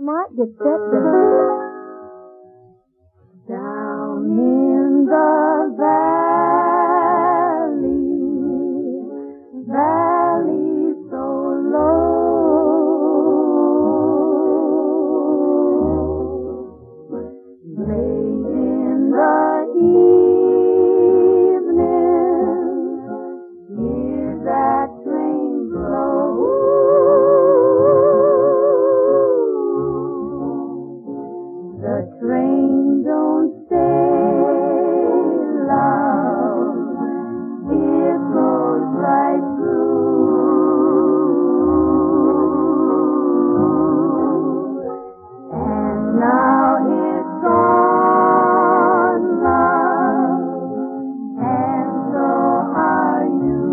might get set down in the valley so low, late in the evening, hear that train blow. The train don't stay, love, it goes right through. And now it's gone, love, and so are you.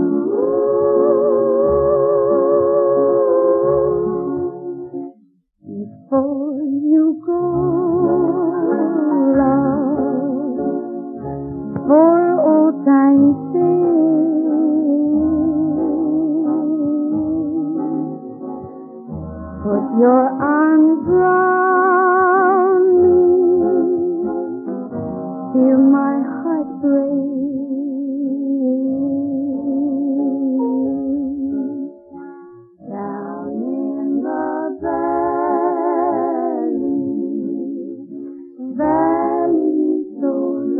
Before you go, for old time's sake, put your arms round me, feel my heart break. Down in the valley so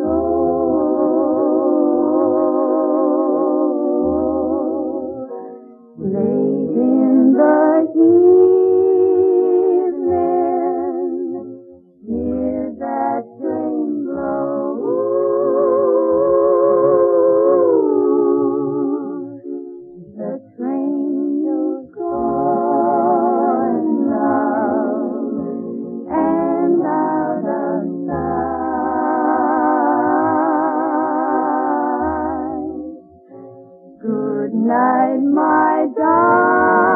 low, late in the evening, hear that train blow. The train is going, love, and out of sight. Good night, my darling.